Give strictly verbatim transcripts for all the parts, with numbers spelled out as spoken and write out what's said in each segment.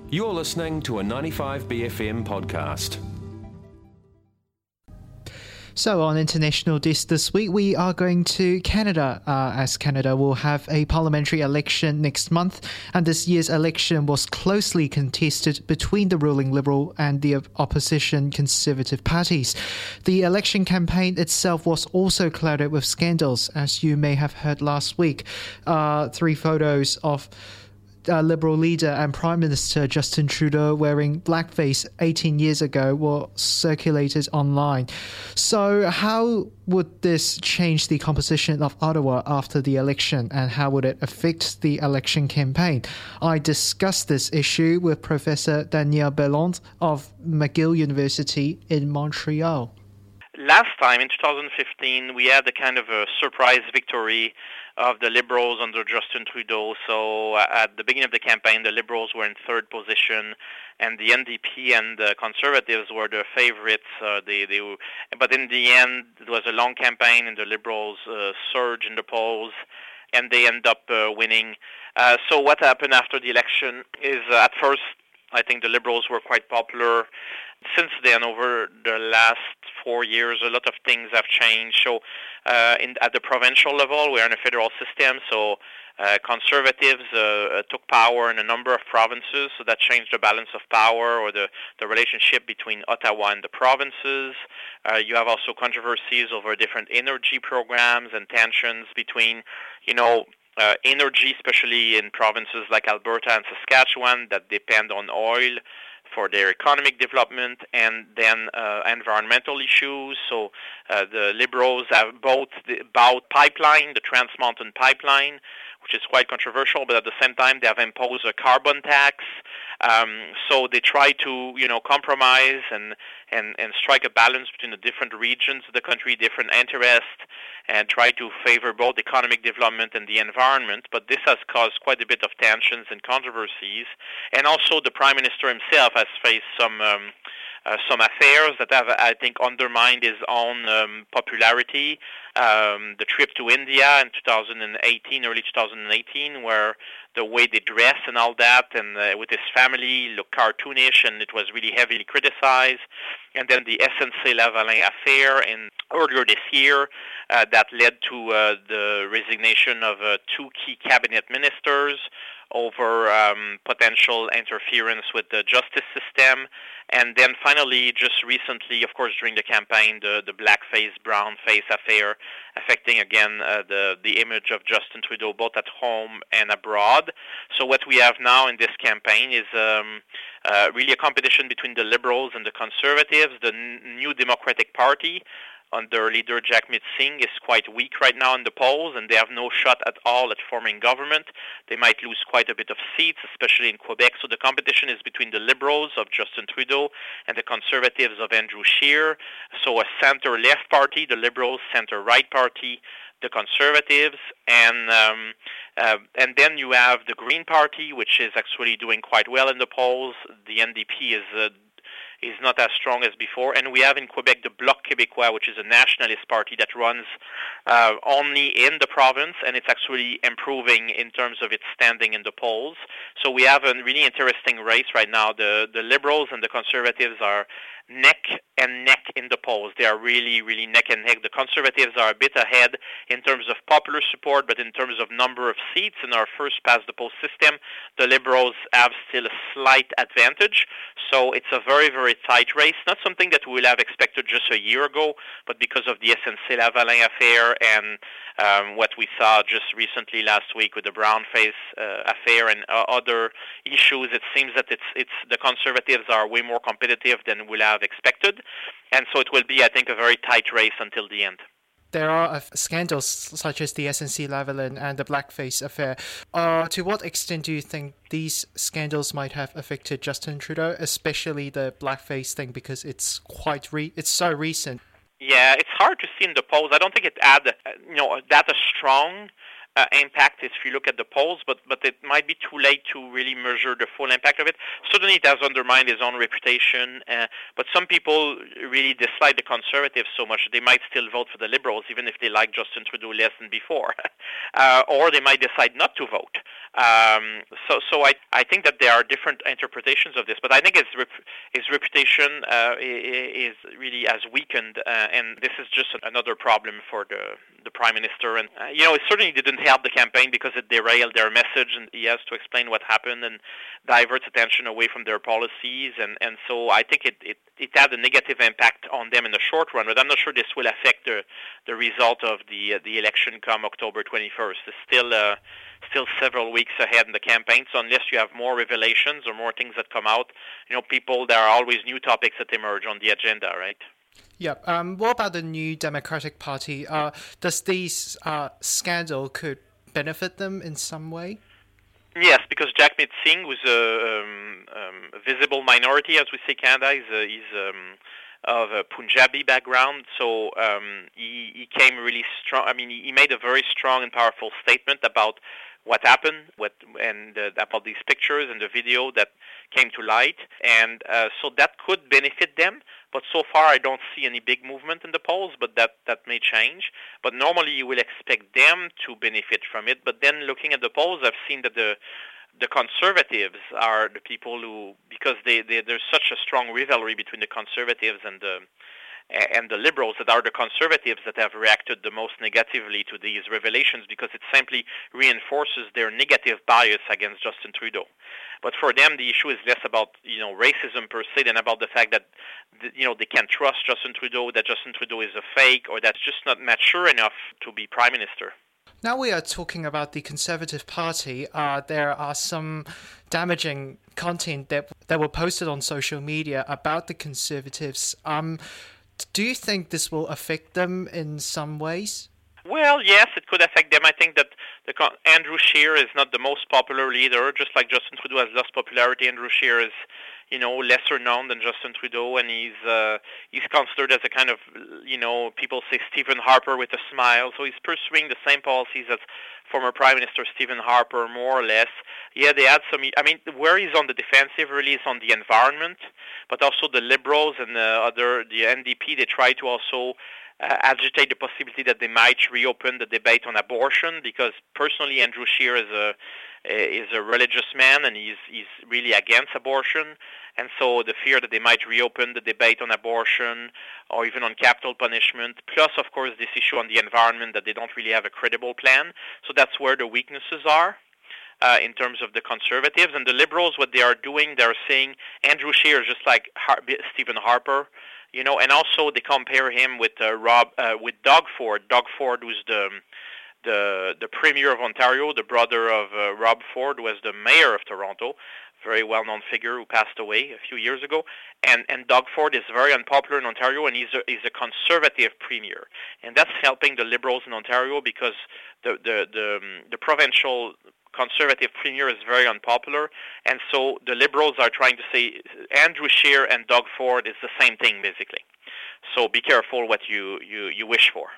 You're listening to a ninety-five B F M podcast. So on International Desk this week, we are going to Canada, uh, as Canada will have a parliamentary election next month, and this year's election was closely contested between the ruling Liberal and the opposition Conservative parties. The election campaign itself was also clouded with scandals, as you may have heard last week. Uh, three photos of Uh, Liberal leader and Prime Minister Justin Trudeau wearing blackface eighteen years ago were circulated online. So how would this change the composition of Ottawa after the election, and how would it affect the election campaign? I discussed this issue with Professor Danielle Belland of McGill University in Montreal. Last time, in two thousand fifteen, we had a kind of a surprise victory of the Liberals under Justin Trudeau. So uh, at the beginning of the campaign, the Liberals were in third position, and the N D P and the Conservatives were the favorites. Uh, they, they were, but in the end, it was a long campaign, and the Liberals uh, surged in the polls, and they end up uh, winning. Uh, so what happened after the election is, uh, at first, I think the Liberals were quite popular. Since then, over the last four years, a lot of things have changed. So uh, in, at the provincial level, we are in a federal system, so uh, Conservatives uh, took power in a number of provinces, so that changed the balance of power or the, the relationship between Ottawa and the provinces. Uh, you have also controversies over different energy programs and tensions between, you know, uh, energy, especially in provinces like Alberta and Saskatchewan that depend on oil for their economic development, and then uh, environmental issues. So uh, the Liberals have both the, about pipeline, the Trans Mountain Pipeline, which is quite controversial, but at the same time they have imposed a carbon tax. Um, so they try to, you know, compromise and, and, and strike a balance between the different regions of the country, different interests, and try to favor both economic development and the environment. But this has caused quite a bit of tensions and controversies. And also the Prime Minister himself has faced some um, uh, some affairs that have, I think, undermined his own um, popularity. Um, the trip to India in two thousand eighteen, early two thousand eighteen, where the way they dress and all that, and uh, with his family looked cartoonish, and it was really heavily criticized. And then the S N C-Lavalin affair in earlier this year uh, that led to uh, the resignation of uh, two key cabinet ministers over um, potential interference with the justice system. And then finally, just recently, of course, during the campaign, the, the blackface, brownface affair affecting, again, uh, the, the image of Justin Trudeau, both at home and abroad. So what we have now in this campaign is um, uh, really a competition between the Liberals and the Conservatives. The n- New Democratic Party, under leader Jagmeet Singh, is quite weak right now in the polls, and they have no shot at all at forming government. They might lose quite a bit of seats, especially in Quebec. So the competition is between the Liberals of Justin Trudeau and the Conservatives of Andrew Scheer. So a center-left party, the Liberals, center-right party, the Conservatives, and um, uh, and then you have the Green Party, which is actually doing quite well in the polls. The N D P is uh, is not as strong as before. And we have in Quebec the Bloc Québécois, which is a nationalist party that runs uh, only in the province, and it's actually improving in terms of its standing in the polls. So we have a really interesting race right now. The, the Liberals and the Conservatives are neck and neck in the polls. They are really, really neck and neck. The Conservatives are a bit ahead in terms of popular support, but in terms of number of seats in our first past the post system, the Liberals have still a slight advantage. So it's a very, very tight race. Not something that we would have expected just a year ago, but because of the S N C-Lavalin affair and um, what we saw just recently last week with the brownface uh, affair and uh, other issues, it seems that it's it's the Conservatives are way more competitive than we'll have expected, and so it will be, I think, a very tight race until the end. There are uh, scandals such as the S N C-Lavalin and the blackface affair. Uh, to what extent do you think these scandals might have affected Justin Trudeau, especially the blackface thing, because it's quite re- it's so recent? Yeah, it's hard to see in the polls. I don't think it had, you know, that a strong uh, impact if you look at the polls, but, but it might be too late to really measure the full impact of it. Certainly it has undermined his own reputation, uh, but some people really dislike the Conservatives so much they might still vote for the Liberals, even if they like Justin Trudeau less than before. uh, or they might decide not to vote. Um, so so I, I think that there are different interpretations of this, but I think his, rep, his reputation uh, is really has weakened, uh, and this is just another problem for the, the Prime Minister. And, uh, you know, it certainly didn't help the campaign because it derailed their message, and he has to explain what happened and diverts attention away from their policies. And, and so I think it, it, it had a negative impact on them in the short run, but I'm not sure this will affect the, the result of the, uh, the election come October twenty-first. It's still... Uh, Still several weeks ahead in the campaign, so unless you have more revelations or more things that come out, you know, people, there are always new topics that emerge on the agenda, right? Yeah. Um, what about the New Democratic Party? Uh, does this uh, scandal could benefit them in some way? Yes, because Jagmeet Singh, who's a um, um, visible minority, as we say, Canada, is uh, he's um, of a Punjabi background, so um, he, he came really strong. I mean, he made a very strong and powerful statement about what happened, what and uh, about these pictures and the video that came to light, and uh, so that could benefit them. But so far, I don't see any big movement in the polls, but that, that may change. But normally, you will expect them to benefit from it. But then, looking at the polls, I've seen that the the Conservatives are the people who, because they, they there's such a strong rivalry between the Conservatives and the and the Liberals, that are the Conservatives that have reacted the most negatively to these revelations, because it simply reinforces their negative bias against Justin Trudeau. But for them, the issue is less about, you know, racism per se than about the fact that, you know, they can't trust Justin Trudeau, that Justin Trudeau is a fake, or that's just not mature enough to be Prime Minister. Now we are talking about the Conservative Party. Uh, there are some damaging content that that were posted on social media about the Conservatives. Um, do you think this will affect them in some ways? Well, yes, it could affect them. I think that the Andrew Scheer is not the most popular leader, just like Justin Trudeau has lost popularity. Andrew Scheer is, you know, lesser known than Justin Trudeau, and he's uh, he's considered as a kind of, you know, people say Stephen Harper with a smile. So he's pursuing the same policies as former Prime Minister Stephen Harper, more or less. Yeah, they had some. I mean, where he's on the defensive really is on the environment, but also the Liberals and the other, the N D P. They try to also Uh, agitate the possibility that they might reopen the debate on abortion, because personally Andrew Scheer is a is a religious man and he's he's really against abortion, and so the fear that they might reopen the debate on abortion or even on capital punishment, plus of course this issue on the environment, that they don't really have a credible plan. So that's where the weaknesses are. Uh, in terms of the Conservatives and the Liberals, what they are doing, they're saying Andrew Scheer is just like Har- Stephen Harper, you know, and also they compare him with uh, Rob, uh, with Doug Ford. Doug Ford, who's the the the Premier of Ontario, the brother of uh, Rob Ford, who was the Mayor of Toronto, very well-known figure who passed away a few years ago. And and Doug Ford is very unpopular in Ontario, and he's a, he's a Conservative Premier, and that's helping the Liberals in Ontario, because the the the, the provincial Conservative Premier is very unpopular, and so the Liberals are trying to say Andrew Scheer and Doug Ford is the same thing, basically. So be careful what you, you, you wish for.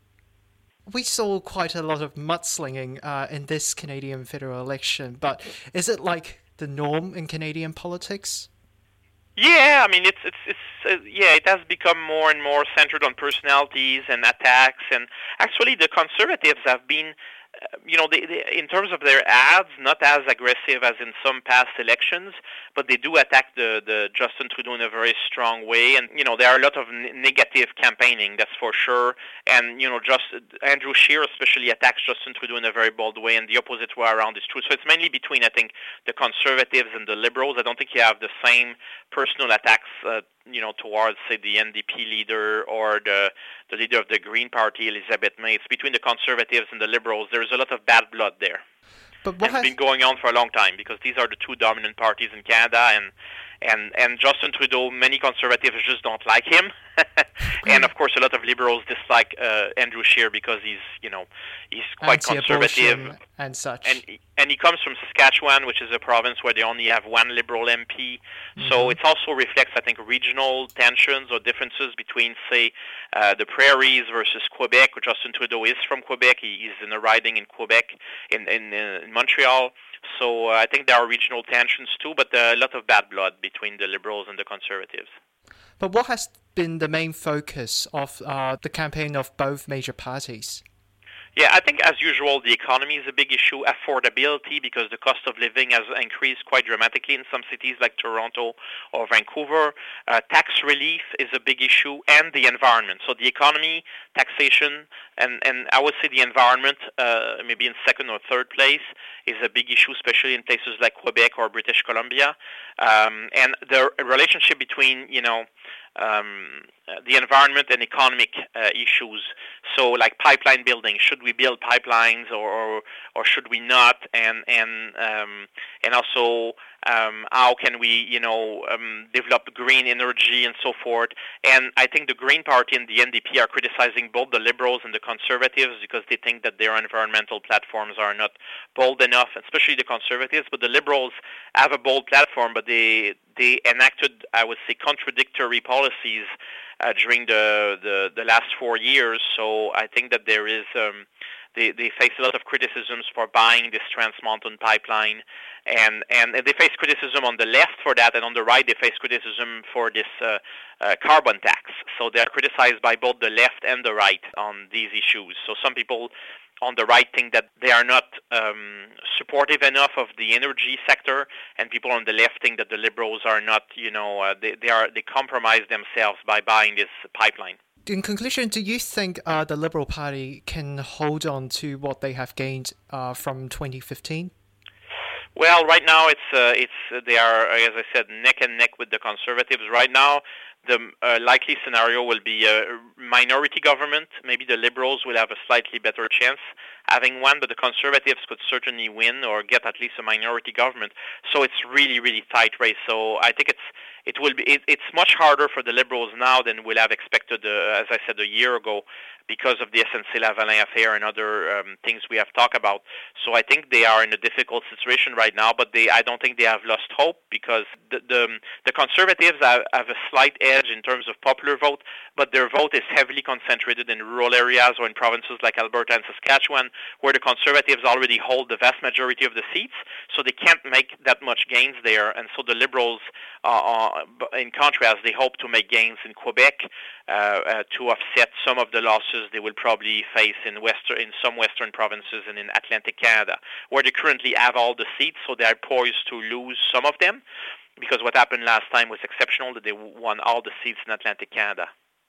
We saw quite a lot of mudslinging uh, in this Canadian federal election, but is it like the norm in Canadian politics? Yeah, I mean, it's it's it's uh, yeah, it has become more and more centered on personalities and attacks, and actually the Conservatives have been, Uh, you know, they, they, in terms of their ads, not as aggressive as in some past elections, but they do attack the, the Justin Trudeau in a very strong way. And, you know, there are a lot of n- negative campaigning, that's for sure. And, you know, just Andrew Scheer especially attacks Justin Trudeau in a very bold way, and the opposite way around is true. So it's mainly between, I think, the Conservatives and the Liberals. I don't think you have the same personal attacks, uh, you know, towards, say, the N D P leader or the the leader of the Green Party, Elizabeth May. It's between the Conservatives and the Liberals. There's a lot of bad blood there. But what it's has... been going on for a long time, because these are the two dominant parties in Canada, and and and Justin Trudeau, many conservatives just don't like him, and of course a lot of liberals dislike uh, Andrew Scheer because he's you know he's quite conservative and such. And and he comes from Saskatchewan, which is a province where they only have one Liberal M P. Mm-hmm. So it also reflects, I think, regional tensions or differences between, say, uh, the prairies versus Quebec. Justin Trudeau is from Quebec. He is in a riding in Quebec, in in, in Montreal. So uh, I think there are regional tensions too, but uh, a lot of bad blood between the Liberals and the Conservatives. But what has been the main focus of uh, the campaign of both major parties? Yeah, I think as usual, the economy is a big issue. Affordability, because the cost of living has increased quite dramatically in some cities like Toronto or Vancouver. Uh, tax relief is a big issue, and the environment. So the economy, taxation, and, and I would say the environment, uh, maybe in second or third place, is a big issue, especially in places like Quebec or British Columbia. Um, and the relationship between, you know, Um, the environment and economic uh, issues. So, like pipeline building, should we build pipelines or or, or should we not? And and um, and also, um, how can we, you know, um, develop green energy and so forth? And I think the Green Party and the N D P are criticizing both the Liberals and the Conservatives because they think that their environmental platforms are not bold enough, especially the Conservatives. But the Liberals have a bold platform, but they they enacted, I would say, contradictory policies uh, during the, the, the last four years. So I think that there is, um, they, they face a lot of criticisms for buying this Trans Mountain pipeline, and, and they face criticism on the left for that, and on the right they face criticism for this uh, uh, carbon tax. So they're criticized by both the left and the right on these issues. So some people on the right think that they are not um, supportive enough of the energy sector, and people on the left think that the Liberals are not, you know, uh, they, they are they compromise themselves by buying this pipeline. In conclusion, do you think uh, the Liberal Party can hold on to what they have gained uh, from twenty fifteen? Well, right now it's uh, it's uh, they are, as I said, neck and neck with the Conservatives. Right now, the uh, likely scenario will be a minority government. Maybe the Liberals will have a slightly better chance having one, but the Conservatives could certainly win or get at least a minority government. So it's really, really tight race. So I think it's it will be it, it's much harder for the Liberals now than we'll have expected, uh, as I said, a year ago, because of the S N C-Lavalin affair and other um, things we have talked about. So I think they are in a difficult situation right now, but they I don't think they have lost hope, because the the, the Conservatives have, have a slight edge in terms of popular vote, but their vote is heavily concentrated in rural areas or in provinces like Alberta and Saskatchewan, where the Conservatives already hold the vast majority of the seats, so they can't make that much gains there. And so the Liberals, uh, uh, in contrast, they hope to make gains in Quebec uh, uh, to offset some of the losses they will probably face in western, in some western provinces and in Atlantic Canada, where they currently have all the seats, so they are poised to lose some of them, because what happened last time was exceptional, that they won all the seats in Atlantic Canada.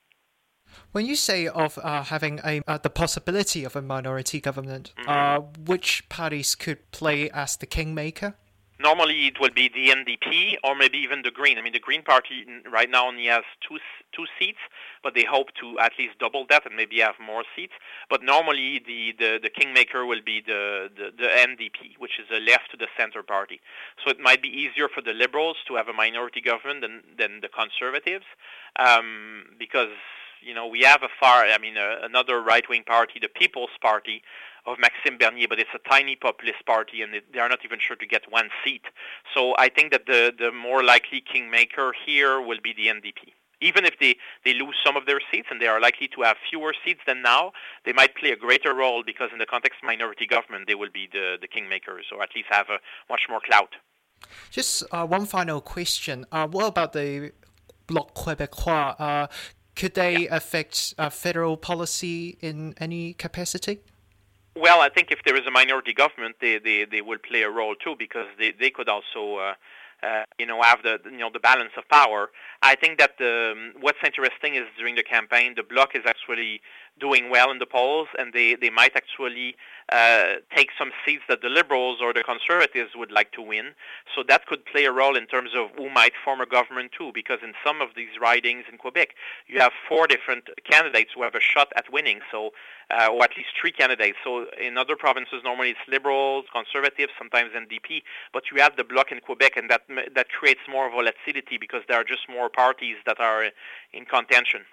When you say of uh, having a uh, the possibility of a minority government, mm-hmm. uh, which parties could play as the kingmaker? Normally it will be the N D P or maybe even the Green. I mean, the Green Party right now only has two two seats, but they hope to at least double that and maybe have more seats. But normally the, the, the kingmaker will be the, the, the N D P, which is a left to the center party. So it might be easier for the Liberals to have a minority government than, than the Conservatives, um, because, you know, we have a far, I mean, uh, another right-wing party, the People's Party of Maxime Bernier, but it's a tiny populist party, and it, they are not even sure to get one seat. So I think that the, the more likely kingmaker here will be the N D P. Even if they, they lose some of their seats, and they are likely to have fewer seats than now, they might play a greater role, because in the context of minority government, they will be the, the kingmakers, or at least have a much more clout. Just uh, one final question. Uh, what about the Bloc Québécois? Uh, could they yeah. affect uh, federal policy in any capacity? Well, I think if there is a minority government, they, they, they will play a role too, because they, they could also uh, uh, you know have the you know the balance of power. I think that the, what's interesting is during the campaign, the Bloc is actually doing well in the polls, and they, they might actually uh, take some seats that the Liberals or the Conservatives would like to win. So that could play a role in terms of who might form a government too, because in some of these ridings in Quebec, you have four different candidates who have a shot at winning, so uh, or at least three candidates. So in other provinces, normally it's Liberals, Conservatives, sometimes N D P, but you have the Bloc in Quebec, and that that creates more volatility because there are just more parties that are in contention.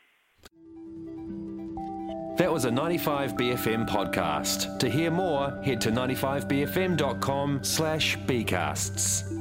That was a ninety-five B F M podcast. To hear more, head to ninety-five b f m dot com slash b casts.